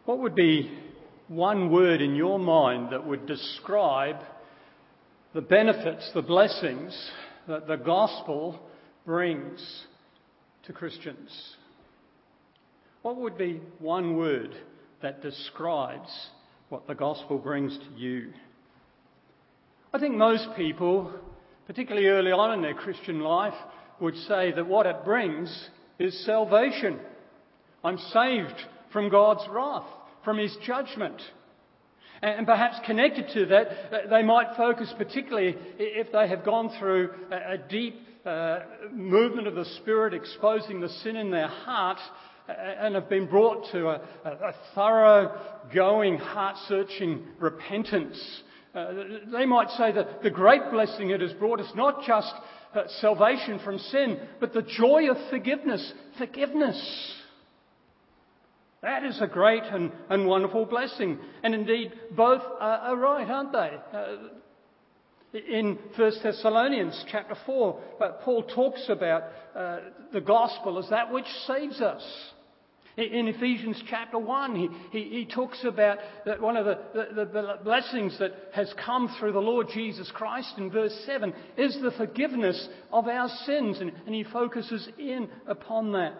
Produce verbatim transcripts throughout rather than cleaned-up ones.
What would be one word in your mind that would describe the benefits, the blessings that the gospel brings to Christians? What would be one word that describes what the gospel brings to you? I think most people, particularly early on in their Christian life, would say that what it brings is salvation. I'm saved from God's wrath, from his judgment. And perhaps connected to that, they might focus particularly if they have gone through a deep uh, movement of the Spirit exposing the sin in their heart and have been brought to a, a thorough going, heart-searching repentance. Uh, they might say that the great blessing it has brought is not just uh, salvation from sin, but the joy of forgiveness. Forgiveness. That is a great and, and wonderful blessing. And indeed, both are, are right, aren't they? Uh, in First Thessalonians chapter four, uh, Paul talks about uh, the gospel as that which saves us. In Ephesians chapter one, he, he, he talks about that one of the, the, the blessings that has come through the Lord Jesus Christ in verse seven is the forgiveness of our sins. And, and he focuses in upon that.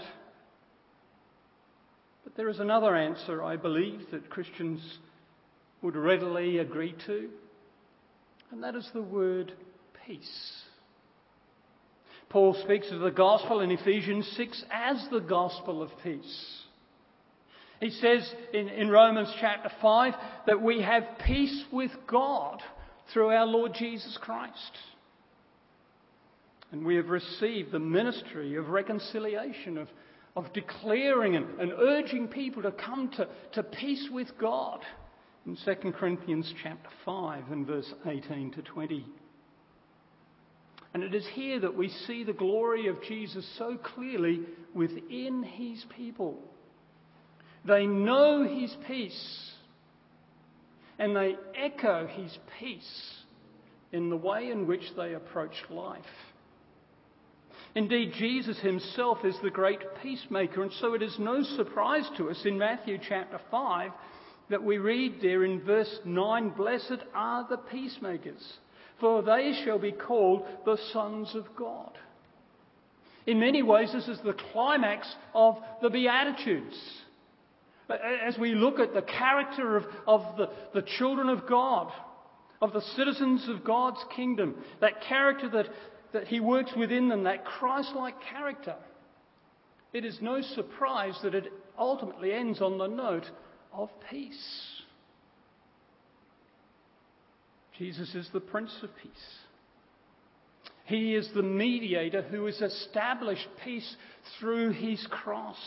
But there is another answer, I believe, that Christians would readily agree to, and that is the word peace. Paul speaks of the gospel in Ephesians six as the gospel of peace. He says in, in Romans chapter five that we have peace with God through our Lord Jesus Christ. And we have received the ministry of reconciliation, of of declaring and, and urging people to come to, to peace with God in Second Corinthians chapter five and verse eighteen to twenty. And it is here that we see the glory of Jesus so clearly within his people. They know his peace and they echo his peace in the way in which they approach life. Indeed, Jesus himself is the great peacemaker, and so it is no surprise to us in Matthew chapter five that we read there in verse nine, "Blessed are the peacemakers, for they shall be called the sons of God." In many ways, this is the climax of the Beatitudes. As we look at the character of, of the, the children of God, of the citizens of God's kingdom, that character that that he works within them, that Christ-like character, it is no surprise that it ultimately ends on the note of peace. Jesus is the Prince of Peace. He is the mediator who has established peace through his cross.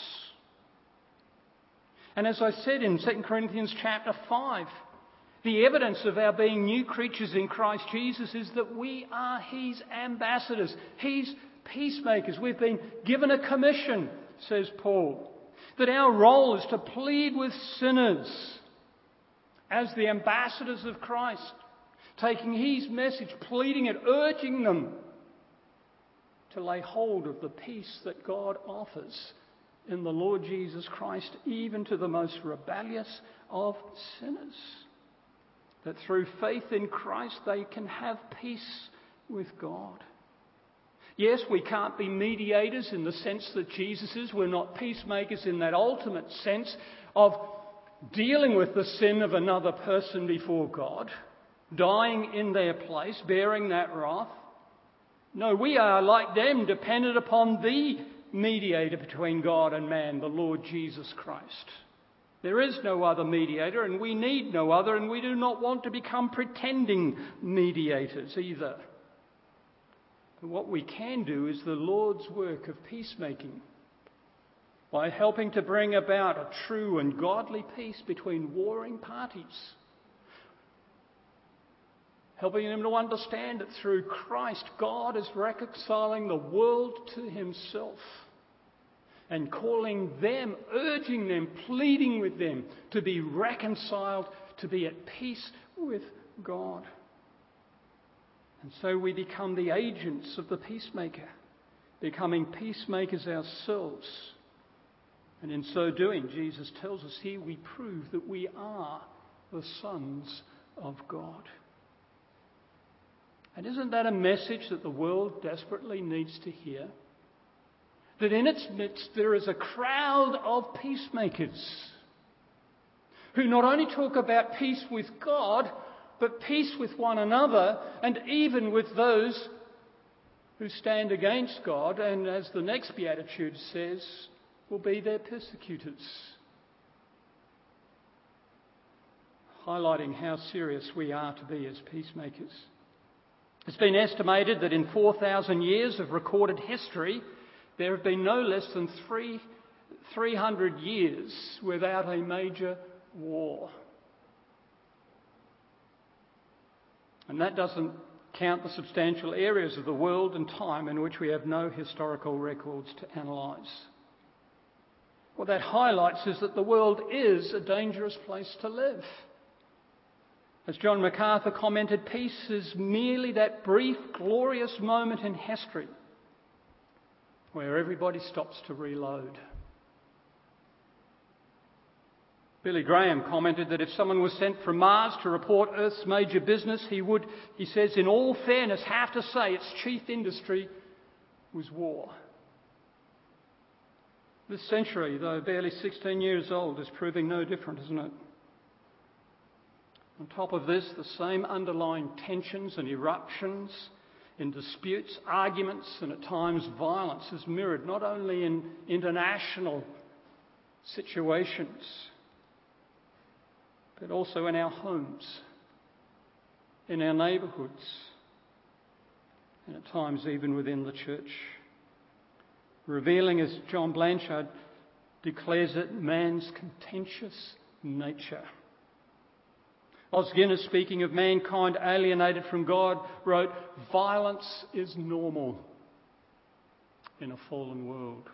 And as I said in Second Corinthians chapter five, the evidence of our being new creatures in Christ Jesus is that we are his ambassadors, his peacemakers. We've been given a commission, says Paul, that our role is to plead with sinners as the ambassadors of Christ, taking his message, pleading it, urging them to lay hold of the peace that God offers in the Lord Jesus Christ, even to the most rebellious of sinners. That through faith in Christ they can have peace with God. Yes, we can't be mediators in the sense that Jesus is. We're not peacemakers in that ultimate sense of dealing with the sin of another person before God, dying in their place, bearing that wrath. No, we are like them, dependent upon the mediator between God and man, the Lord Jesus Christ. There is no other mediator, and we need no other, and we do not want to become pretending mediators either. But what we can do is the Lord's work of peacemaking by helping to bring about a true and godly peace between warring parties. Helping them to understand that through Christ, God is reconciling the world to himself. And calling them, urging them, pleading with them to be reconciled, to be at peace with God. And so we become the agents of the peacemaker, becoming peacemakers ourselves. And in so doing, Jesus tells us here we prove that we are the sons of God. And isn't that a message that the world desperately needs to hear? That in its midst there is a crowd of peacemakers who not only talk about peace with God, but peace with one another, and even with those who stand against God, and as the next beatitude says, will be their persecutors. Highlighting how serious we are to be as peacemakers. It's been estimated that in four thousand years of recorded history, there have been no less than three, three hundred years without a major war. And that doesn't count the substantial areas of the world and time in which we have no historical records to analyse. What that highlights is that the world is a dangerous place to live. As John MacArthur commented, peace is merely that brief, glorious moment in history where everybody stops to reload. Billy Graham commented that if someone was sent from Mars to report Earth's major business, he would, he says, in all fairness, have to say its chief industry was war. This century, though barely sixteen years old, is proving no different, isn't it? On top of this, the same underlying tensions and eruptions in disputes, arguments, and at times violence is mirrored not only in international situations, but also in our homes, in our neighbourhoods, and at times even within the church. Revealing, as John Blanchard declares it, man's contentious nature. Os Guinness, speaking of mankind alienated from God, wrote, "Violence is normal in a fallen world."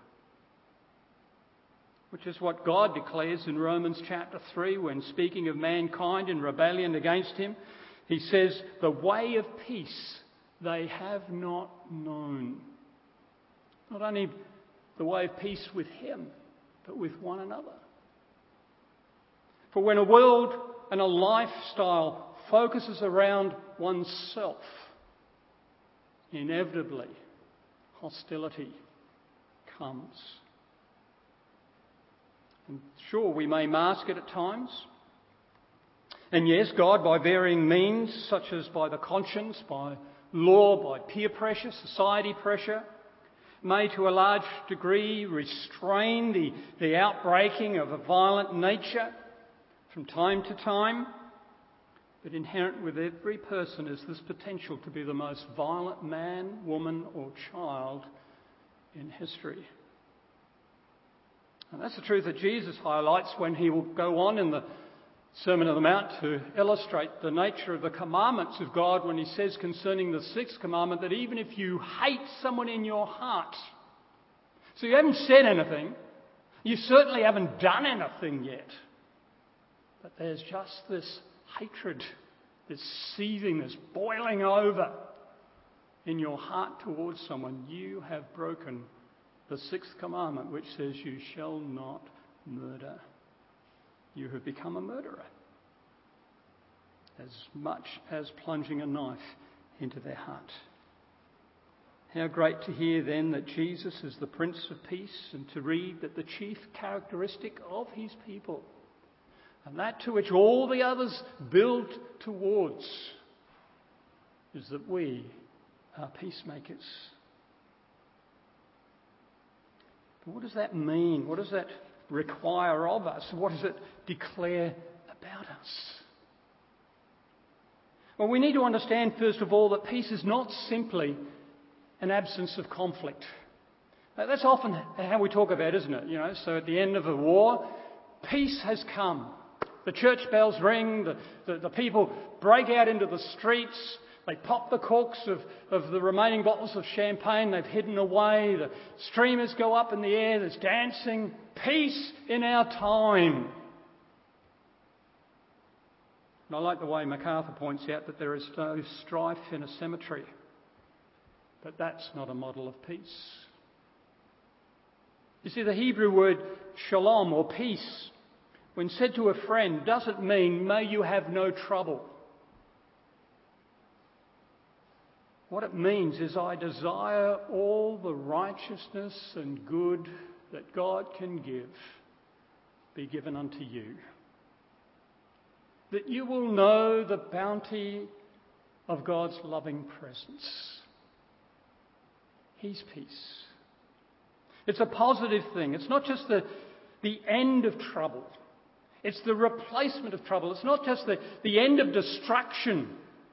Which is what God declares in Romans chapter three when speaking of mankind in rebellion against him. He says, "The way of peace they have not known." Not only the way of peace with him, but with one another. For when a world and a lifestyle focuses around oneself, inevitably hostility comes. And sure, we may mask it at times. And yes, God, by varying means, such as by the conscience, by law, by peer pressure, society pressure, may to a large degree restrain the, the outbreaking of a violent nature from time to time. But inherent with every person is this potential to be the most violent man, woman or child in history. And that's the truth that Jesus highlights when he will go on in the Sermon on the Mount to illustrate the nature of the commandments of God when he says concerning the sixth commandment that even if you hate someone in your heart, so you haven't said anything, you certainly haven't done anything yet, but there's just this hatred, this seething, this boiling over in your heart towards someone, you have broken the sixth commandment, which says you shall not murder. You have become a murderer, as much as plunging a knife into their heart. How great to hear then that Jesus is the Prince of Peace, and to read that the chief characteristic of his people, and that to which all the others build towards, is that we are peacemakers. But what does that mean? What does that require of us? What does it declare about us? Well, we need to understand, first of all, that peace is not simply an absence of conflict. That's often how we talk about, isn't it? You know, so at the end of a war, peace has come. The church bells ring, the, the, the people break out into the streets, they pop the corks of, of the remaining bottles of champagne they've hidden away, the streamers go up in the air, there's dancing, peace in our time. And I like the way MacArthur points out that there is no strife in a cemetery, but that's not a model of peace. You see, the Hebrew word shalom, or peace, when said to a friend, doesn't mean may you have no trouble. What it means is I desire all the righteousness and good that God can give be given unto you. That you will know the bounty of God's loving presence. His peace. It's a positive thing. It's not just the, the end of trouble. It's the replacement of trouble. It's not just the, the end of destruction.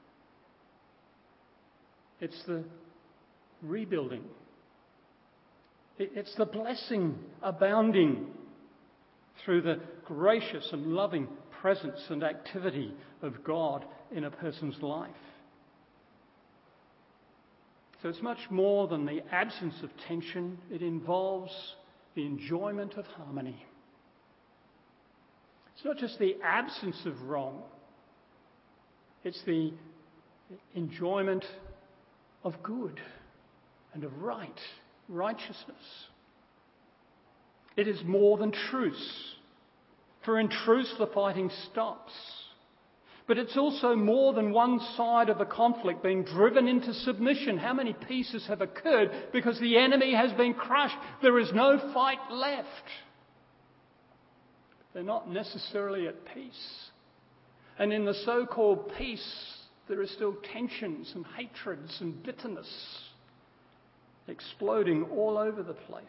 It's the rebuilding. It, it's the blessing abounding through the gracious and loving presence and activity of God in a person's life. So it's much more than the absence of tension. It involves the enjoyment of harmony. It's not just the absence of wrong. It's the enjoyment of good and of right, righteousness. It is more than truce. For in truce the fighting stops. But it's also more than one side of the conflict being driven into submission. How many pieces have occurred because the enemy has been crushed? There is no fight left. They're not necessarily at peace. And in the so-called peace, there are still tensions and hatreds and bitterness exploding all over the place.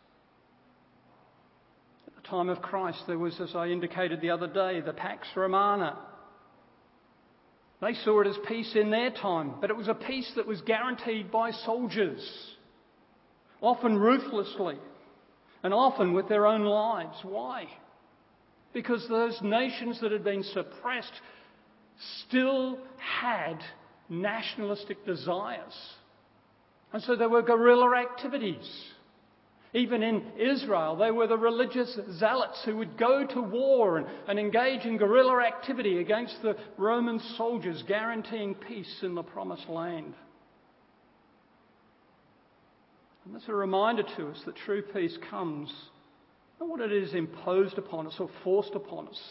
At the time of Christ, there was, as I indicated the other day, the Pax Romana. They saw it as peace in their time, but it was a peace that was guaranteed by soldiers, often ruthlessly, and often with their own lives. Why? Because those nations that had been suppressed still had nationalistic desires. And so there were guerrilla activities. Even in Israel, they were the religious zealots who would go to war and, and engage in guerrilla activity against the Roman soldiers, guaranteeing peace in the promised land. And that's a reminder to us that true peace comes not what it is imposed upon us or forced upon us.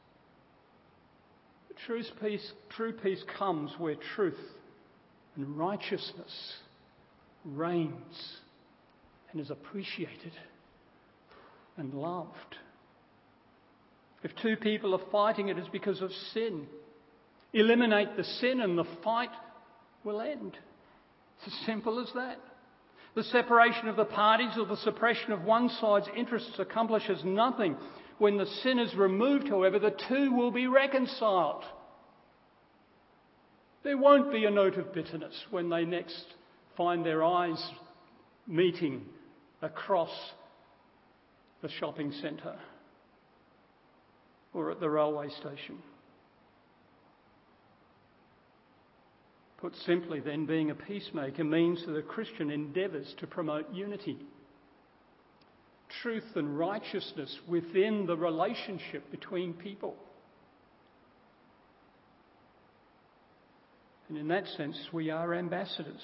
But true peace, true peace comes where truth and righteousness reigns and is appreciated and loved. If two people are fighting, it is because of sin. Eliminate the sin and the fight will end. It's as simple as that. The separation of the parties or the suppression of one side's interests accomplishes nothing. When the sin is removed, however, the two will be reconciled. There won't be a note of bitterness when they next find their eyes meeting across the shopping centre or at the railway station. Put simply, then, being a peacemaker means that a Christian endeavours to promote unity, truth and righteousness within the relationship between people. And in that sense, we are ambassadors.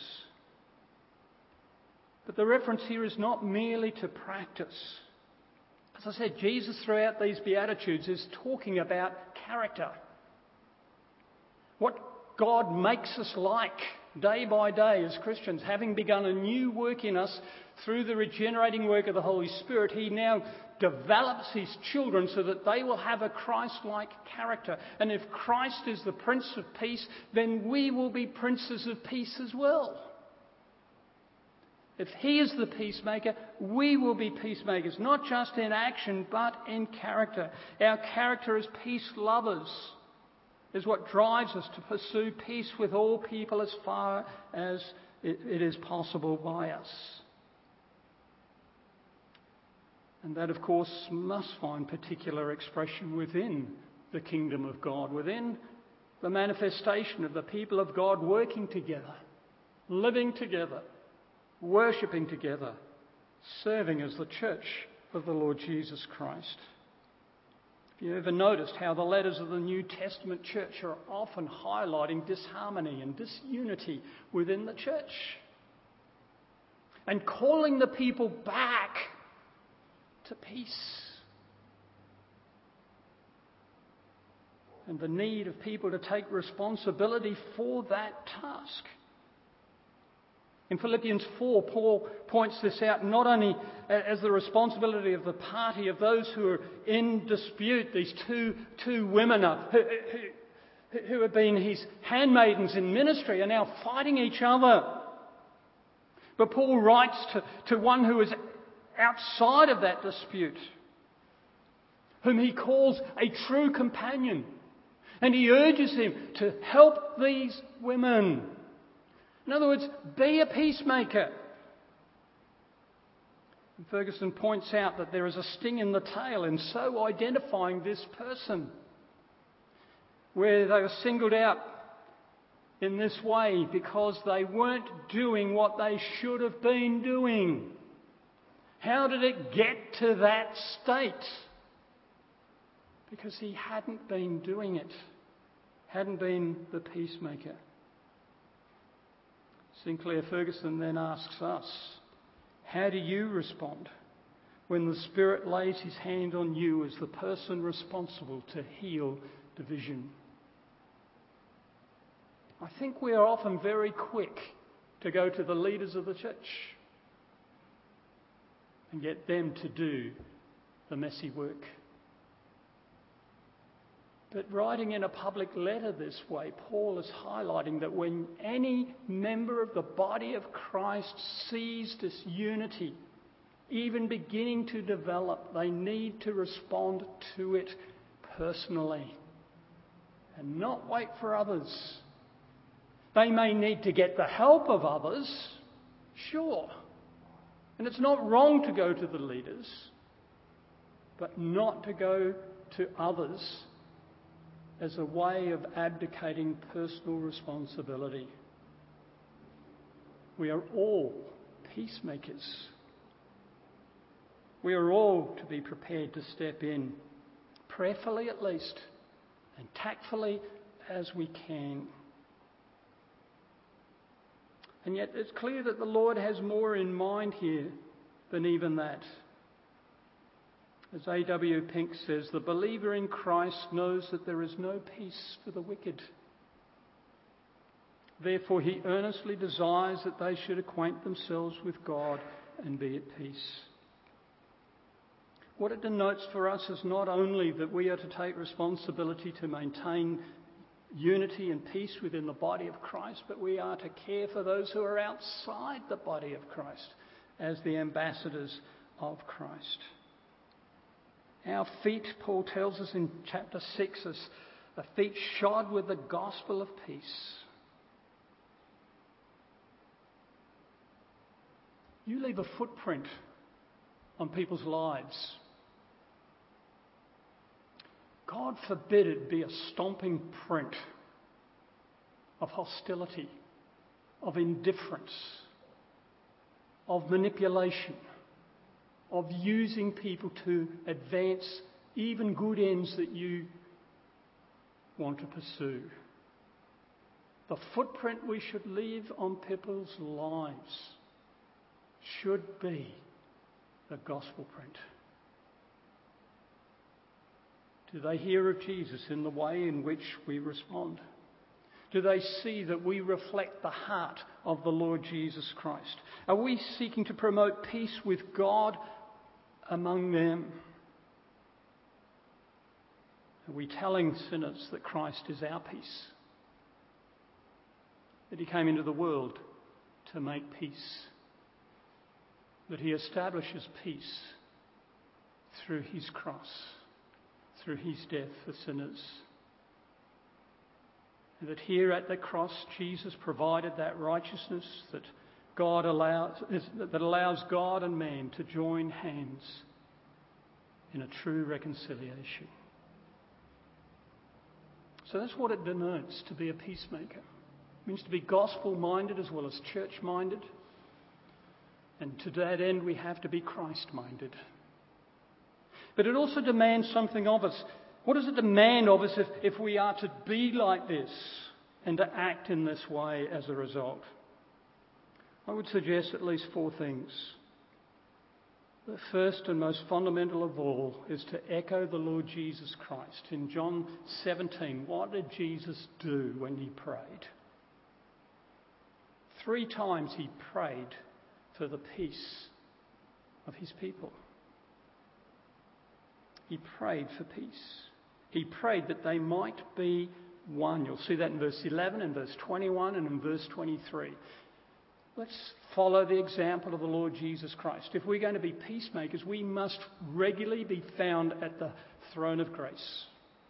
But the reference here is not merely to practice. As I said, Jesus throughout these Beatitudes is talking about character. What God makes us like day by day as Christians, having begun a new work in us through the regenerating work of the Holy Spirit, He now develops His children so that they will have a Christ-like character. And if Christ is the Prince of Peace, then we will be princes of peace as well. If He is the peacemaker, we will be peacemakers, not just in action, but in character. Our character as peace lovers is what drives us to pursue peace with all people as far as it, it is possible by us. And that, of course, must find particular expression within the kingdom of God, within the manifestation of the people of God working together, living together, worshipping together, serving as the church of the Lord Jesus Christ. Have you ever noticed how the letters of the New Testament church are often highlighting disharmony and disunity within the church? And calling the people back to peace. And the need of people to take responsibility for that task. In Philippians four, Paul points this out not only as the responsibility of the party of those who are in dispute, these two, two women are, who, who, who have been his handmaidens in ministry, are now fighting each other. But Paul writes to, to one who is outside of that dispute, whom he calls a true companion. And he urges him to help these women. In other words, be a peacemaker. And Ferguson points out that there is a sting in the tail in so identifying this person, where they were singled out in this way because they weren't doing what they should have been doing. How did it get to that state? Because he hadn't been doing it, hadn't been the peacemaker. Sinclair Ferguson then asks us, how do you respond when the Spirit lays his hand on you as the person responsible to heal division? I think we are often very quick to go to the leaders of the church and get them to do the messy work. But writing in a public letter this way, Paul is highlighting that when any member of the body of Christ sees this unity even beginning to develop, they need to respond to it personally and not wait for others. They may need to get the help of others, sure. And it's not wrong to go to the leaders, but not to go to others as a way of abdicating personal responsibility. We are all peacemakers. We are all to be prepared to step in, prayerfully at least, and tactfully as we can. And yet it's clear that the Lord has more in mind here than even that. As A W Pink says, the believer in Christ knows that there is no peace for the wicked. Therefore, he earnestly desires that they should acquaint themselves with God and be at peace. What it denotes for us is not only that we are to take responsibility to maintain unity and peace within the body of Christ, but we are to care for those who are outside the body of Christ as the ambassadors of Christ. Our feet, Paul tells us in chapter six, are feet shod with the gospel of peace. You leave a footprint on people's lives. God forbid it be a stomping print of hostility, of indifference, of manipulation, of using people to advance even good ends that you want to pursue. The footprint we should leave on people's lives should be the gospel print. Do they hear of Jesus in the way in which we respond? Do they see that we reflect the heart of the Lord Jesus Christ? Are we seeking to promote peace with God among them? Are we telling sinners that Christ is our peace? That he came into the world to make peace? That he establishes peace through his cross, through his death for sinners? And that here at the cross, Jesus provided that righteousness that God allows, that allows God and man to join hands in a true reconciliation. So that's what it denotes to be a peacemaker. It means to be gospel-minded as well as church-minded. And to that end, we have to be Christ-minded. But it also demands something of us. What does it demand of us if, if we are to be like this and to act in this way as a result? I would suggest at least four things. The first and most fundamental of all is to echo the Lord Jesus Christ. In John seventeen, what did Jesus do when he prayed? Three times he prayed for the peace of his people. He prayed for peace. He prayed that they might be one. You'll see that in verse eleven, in verse twenty-one, and in verse twenty-three. Let's follow the example of the Lord Jesus Christ. If we're going to be peacemakers, we must regularly be found at the throne of grace.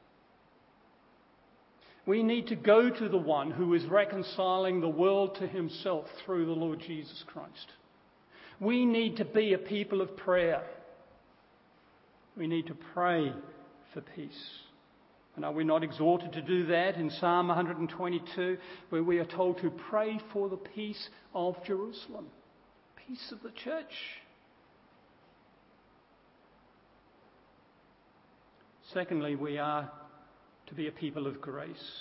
We need to go to the one who is reconciling the world to himself through the Lord Jesus Christ. We need to be a people of prayer. We need to pray for peace. And are we not exhorted to do that in Psalm one twenty-two, where we are told to pray for the peace of Jerusalem, peace of the church? Secondly, we are to be a people of grace.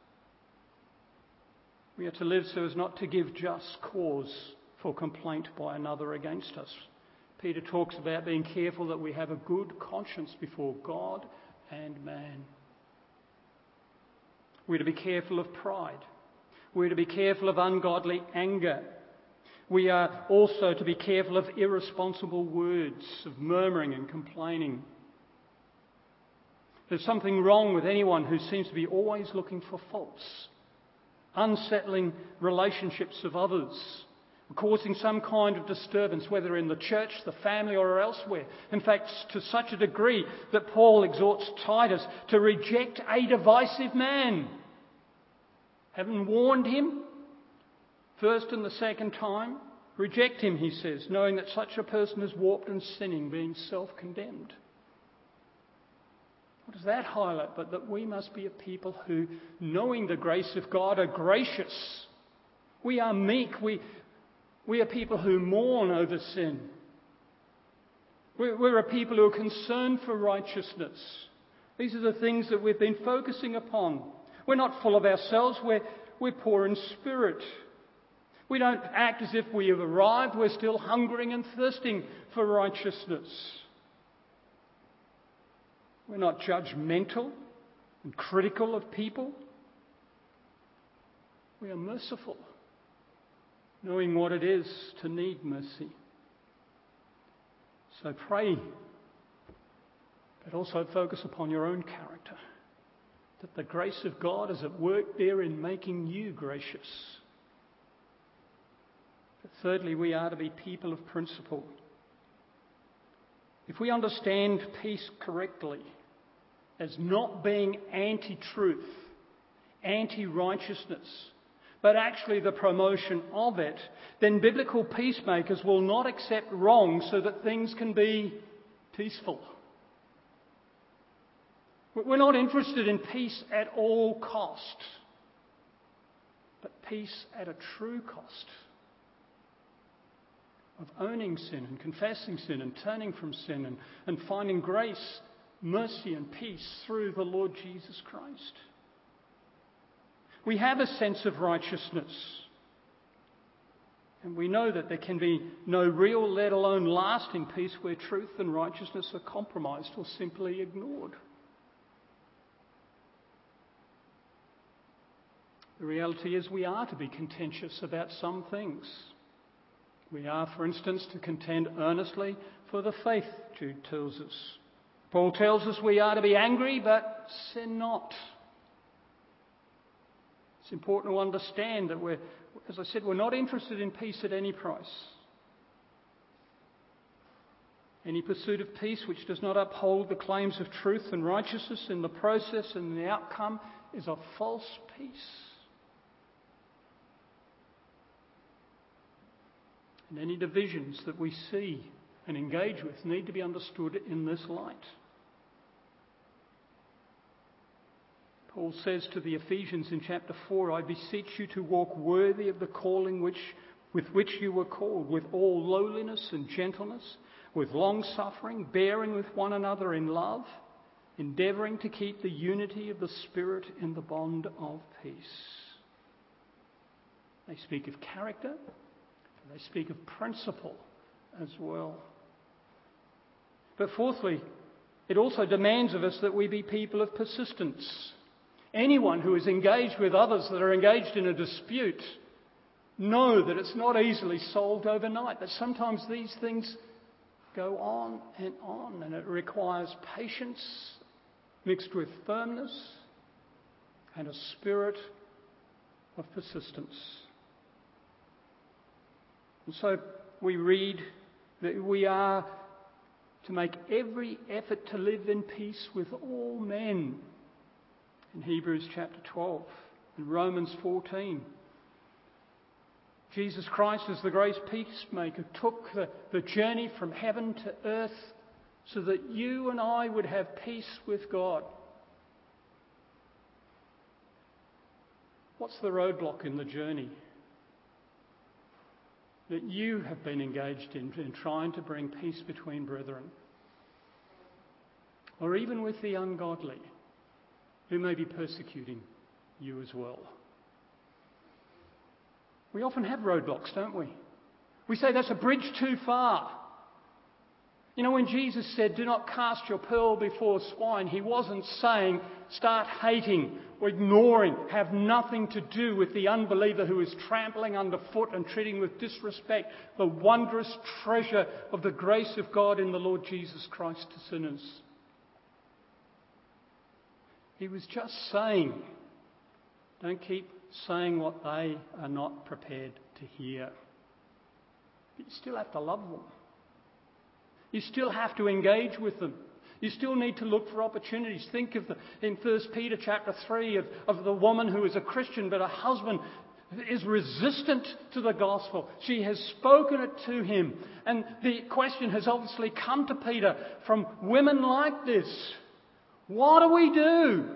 We are to live so as not to give just cause for complaint by another against us. Peter talks about being careful that we have a good conscience before God and man. We're to be careful of pride. We're to be careful of ungodly anger. We are also to be careful of irresponsible words, of murmuring and complaining. There's something wrong with anyone who seems to be always looking for faults, unsettling relationships of others, causing some kind of disturbance, whether in the church, the family, or elsewhere. In fact, to such a degree that Paul exhorts Titus to reject a divisive man. Having warned him, first and the second time, reject him, he says, knowing that such a person is warped and sinning, being self-condemned. What does that highlight? But that we must be a people who, knowing the grace of God, are gracious. We are meek. We, we are people who mourn over sin. We're, we're a people who are concerned for righteousness. These are the things that we've been focusing upon. We're not full of ourselves. We're, we're poor in spirit. We don't act as if we have arrived. We're still hungering and thirsting for righteousness. We're not judgmental and critical of people. We are merciful, knowing what it is to need mercy. So pray, but also focus upon your own character, that the grace of God is at work there in making you gracious. But thirdly, we are to be people of principle. If we understand peace correctly as not being anti-truth, anti-righteousness, but actually the promotion of it, then biblical peacemakers will not accept wrong so that things can be peaceful. We're not interested in peace at all cost, but peace at a true cost. Of owning sin and confessing sin and turning from sin and, and finding grace, mercy and peace through the Lord Jesus Christ. We have a sense of righteousness. And we know that there can be no real, let alone lasting peace where truth and righteousness are compromised or simply ignored. The reality is we are to be contentious about some things. We are, for instance, to contend earnestly for the faith, Jude tells us. Paul tells us we are to be angry, but sin not. It's important to understand that we're, as I said, we're not interested in peace at any price. Any pursuit of peace which does not uphold the claims of truth and righteousness in the process and the outcome is a false peace. And any divisions that we see and engage with need to be understood in this light. Paul says to the Ephesians in chapter four, I beseech you to walk worthy of the calling which, with which you were called, with all lowliness and gentleness, with long suffering, bearing with one another in love, endeavouring to keep the unity of the Spirit in the bond of peace. They speak of character. They speak of principle as well. But fourthly, it also demands of us that we be people of persistence. Anyone who is engaged with others that are engaged in a dispute know that it's not easily solved overnight, that sometimes these things go on and on, and it requires patience mixed with firmness and a spirit of persistence. And so we read that we are to make every effort to live in peace with all men in Hebrews chapter twelve, in Romans fourteen. Jesus Christ, as the great peacemaker, took the, the journey from heaven to earth so that you and I would have peace with God. What's the roadblock in the journey that you have been engaged in, in trying to bring peace between brethren? Or even with the ungodly, who may be persecuting you as well? We often have roadblocks, don't we? We say that's a bridge too far. You know, when Jesus said, do not cast your pearl before swine, he wasn't saying start hating or ignoring, have nothing to do with the unbeliever who is trampling underfoot and treating with disrespect the wondrous treasure of the grace of God in the Lord Jesus Christ to sinners. He was just saying, don't keep saying what they are not prepared to hear. But you still have to love them. You still have to engage with them. You still need to look for opportunities. Think of the, in First Peter chapter three of, of the woman who is a Christian, but her husband is resistant to the gospel. She has spoken it to him. And the question has obviously come to Peter from women like this. What do we do?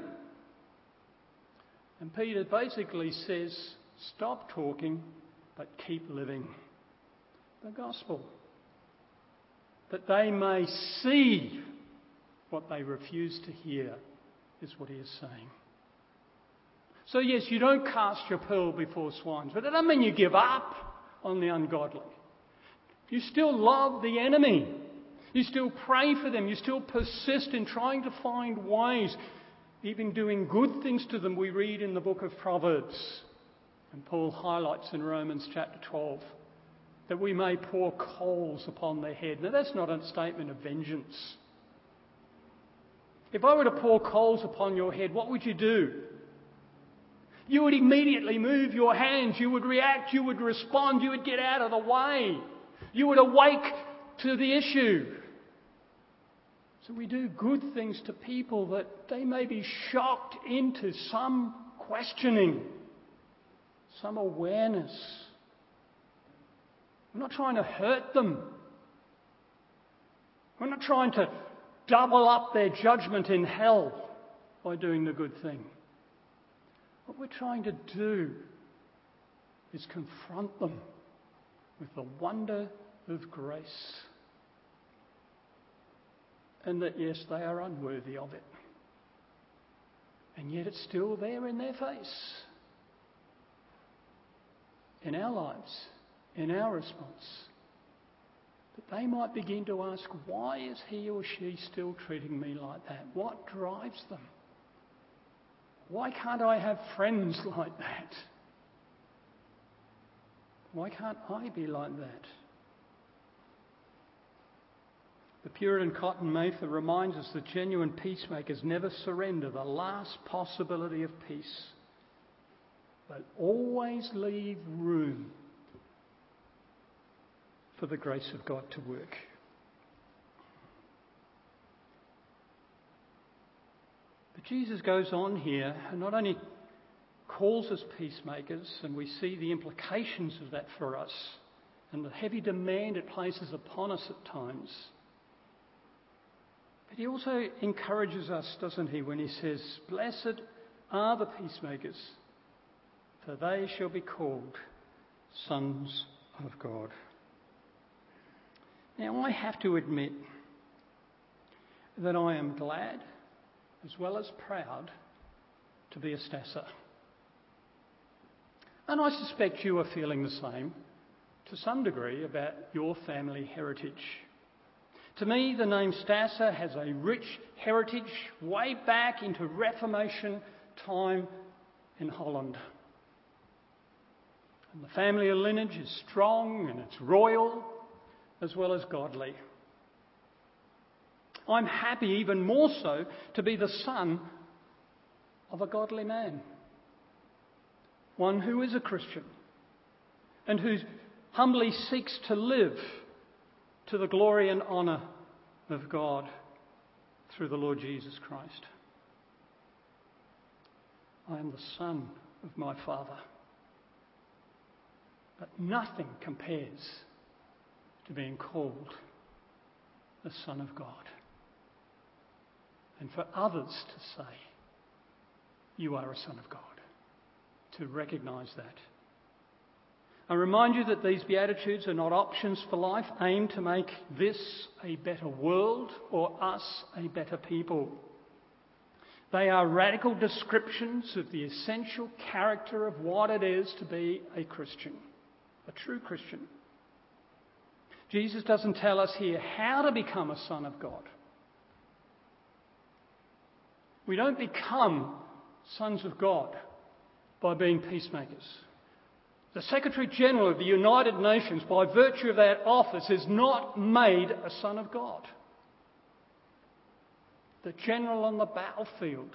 And Peter basically says, stop talking, but keep living the gospel. That they may see what they refuse to hear, is what he is saying. So yes, you don't cast your pearl before swine, but that doesn't mean you give up on the ungodly. You still love the enemy. You still pray for them. You still persist in trying to find ways, even doing good things to them. We read in the book of Proverbs, and Paul highlights in Romans chapter twelve, that we may pour coals upon their head. Now that's not a statement of vengeance. If I were to pour coals upon your head, what would you do? You would immediately move your hands. You would react. You would respond. You would get out of the way. You would awake to the issue. So we do good things to people that they may be shocked into some questioning, some awareness. We're not trying to hurt them. We're not trying to double up their judgment in hell by doing the good thing. What we're trying to do is confront them with the wonder of grace. And that, yes, they are unworthy of it. And yet it's still there in their face. In our lives, in our response. That they might begin to ask, why is he or she still treating me like that? What drives them? Why can't I have friends like that? Why can't I be like that? The Puritan Cotton Mather reminds us that genuine peacemakers never surrender the last possibility of peace, but always leave room for the grace of God to work. But Jesus goes on here and not only calls us peacemakers, and we see the implications of that for us and the heavy demand it places upon us at times, but he also encourages us, doesn't he, when he says, blessed are the peacemakers, for they shall be called sons of God. Now, I have to admit that I am glad, as well as proud, to be a Stasser. And I suspect you are feeling the same, to some degree, about your family heritage. To me, the name Stasser has a rich heritage way back into Reformation time in Holland. And the family lineage is strong and it's royal as well as godly. I'm happy even more so to be the son of a godly man. One who is a Christian and who humbly seeks to live to the glory and honour of God through the Lord Jesus Christ. I am the son of my Father. But nothing compares to being called the Son of God. And for others to say, you are a son of God, to recognise that. I remind you that these Beatitudes are not options for life aimed to make this a better world or us a better people. They are radical descriptions of the essential character of what it is to be a Christian, a true Christian. Jesus doesn't tell us here how to become a son of God. We don't become sons of God by being peacemakers. The Secretary General of the United Nations, by virtue of that office, is not made a son of God. The general on the battlefield,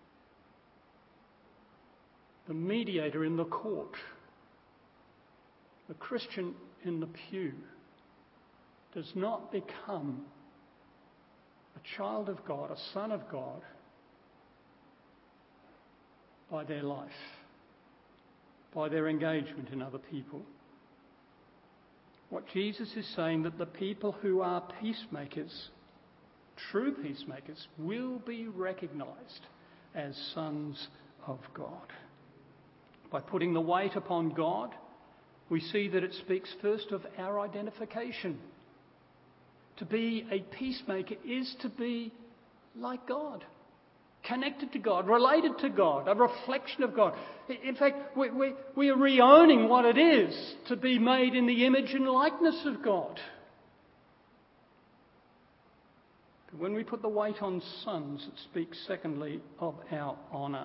the mediator in the court, the Christian in the pew, does not become a child of God, a son of God, by their life, by their engagement in other people. What Jesus is saying, that the people who are peacemakers, true peacemakers, will be recognised as sons of God. By putting the weight upon God, we see that it speaks first of our identification. To be a peacemaker is to be like God, connected to God, related to God, a reflection of God. In fact, we, we, we are re-owning what it is to be made in the image and likeness of God. But when we put the weight on sons, it speaks secondly of our honour.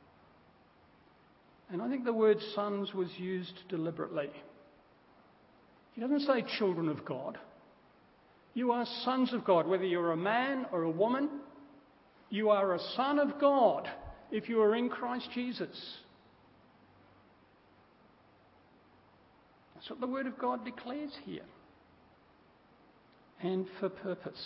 And I think the word sons was used deliberately. He doesn't say children of God. You are sons of God, whether you're a man or a woman. You are a son of God if you are in Christ Jesus. That's what the Word of God declares here. And for purpose.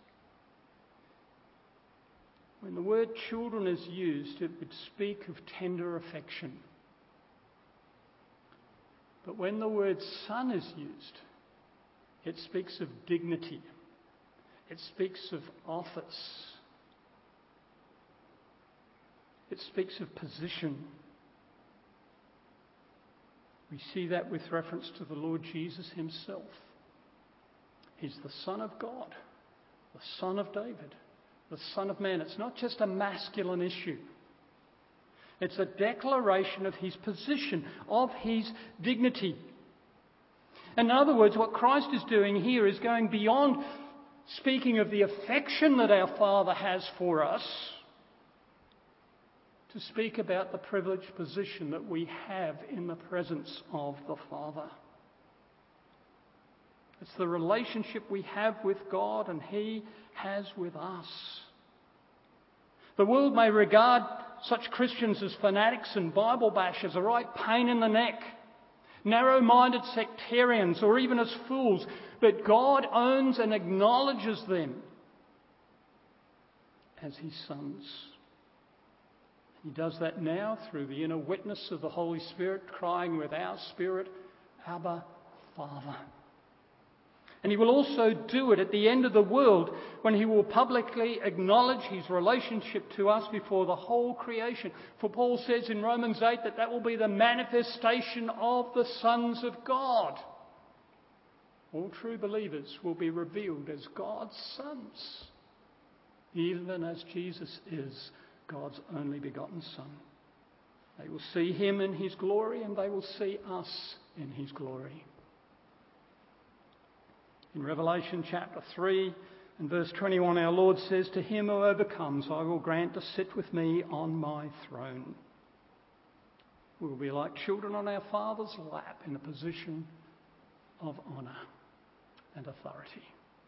When the word children is used, it would speak of tender affection. But when the word son is used, it speaks of dignity. It speaks of office. It speaks of position. We see that with reference to the Lord Jesus himself. He's the Son of God, the Son of David, the Son of Man. It's not just a masculine issue. It's a declaration of his position, of his dignity. In other words, what Christ is doing here is going beyond speaking of the affection that our Father has for us, to speak about the privileged position that we have in the presence of the Father. It's the relationship we have with God and he has with us. The world may regard such Christians as fanatics and Bible bashers, a right pain in the neck, narrow-minded sectarians, or even as fools, but God owns and acknowledges them as his sons. He does that now through the inner witness of the Holy Spirit, crying with our spirit, Abba, Father. And he will also do it at the end of the world, when he will publicly acknowledge his relationship to us before the whole creation. For Paul says in Romans eight that that will be the manifestation of the sons of God. All true believers will be revealed as God's sons, even as Jesus is God's only begotten Son. They will see him in his glory, and they will see us in his glory. In Revelation chapter three, In verse twenty-one, our Lord says, "To him who overcomes, I will grant to sit with me on my throne." We will be like children on our Father's lap in a position of honour and authority.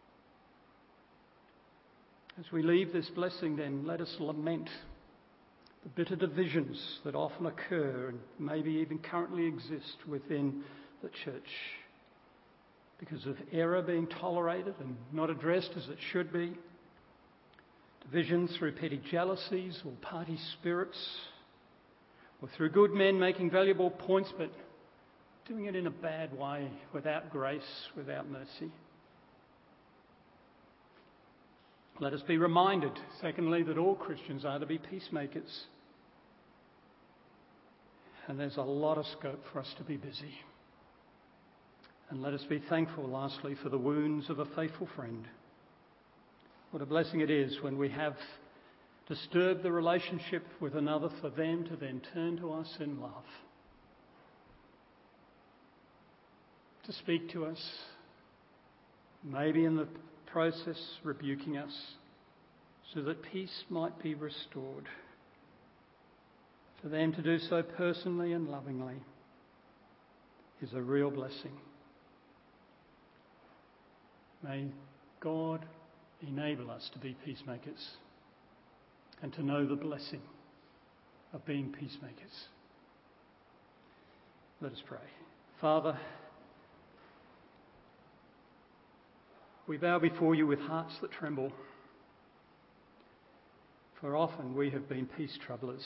As we leave this blessing, then, let us lament the bitter divisions that often occur and maybe even currently exist within the church because of error being tolerated and not addressed as it should be, division through petty jealousies or party spirits, or through good men making valuable points but doing it in a bad way, without grace, without mercy. Let us be reminded, secondly, that all Christians are to be peacemakers. And there's a lot of scope for us to be busy. And let us be thankful, lastly, for the wounds of a faithful friend. What a blessing it is when we have disturbed the relationship with another for them to then turn to us in love, to speak to us, maybe in the process rebuking us, so that peace might be restored. For them to do so personally and lovingly is a real blessing. May God enable us to be peacemakers and to know the blessing of being peacemakers. Let us pray. Father, we bow before you with hearts that tremble, for often we have been peace troublers.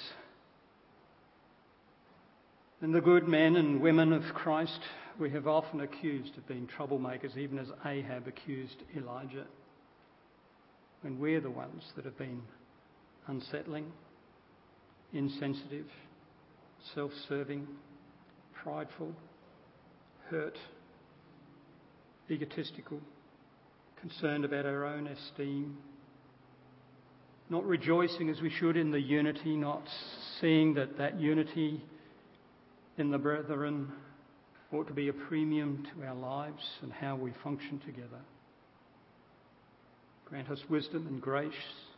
And the good men and women of Christ we have often accused of being troublemakers, even as Ahab accused Elijah, when we're the ones that have been unsettling, insensitive, self-serving, prideful, hurt, egotistical, concerned about our own esteem, not rejoicing as we should in the unity, not seeing that that unity in the brethren ought to be a premium to our lives and how we function together. Grant us wisdom and grace,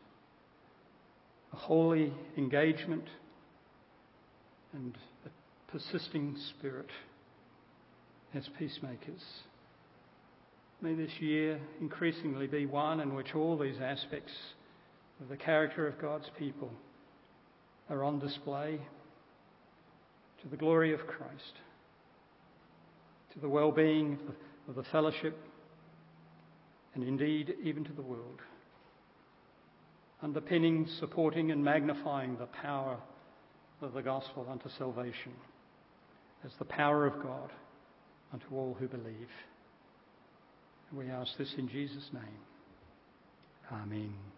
a holy engagement and a persisting spirit as peacemakers. May this year increasingly be one in which all these aspects of the character of God's people are on display to the glory of Christ, to the well-being of the, of the fellowship, and indeed even to the world, underpinning, supporting and magnifying the power of the gospel unto salvation as the power of God unto all who believe. And we ask this in Jesus' name. Amen.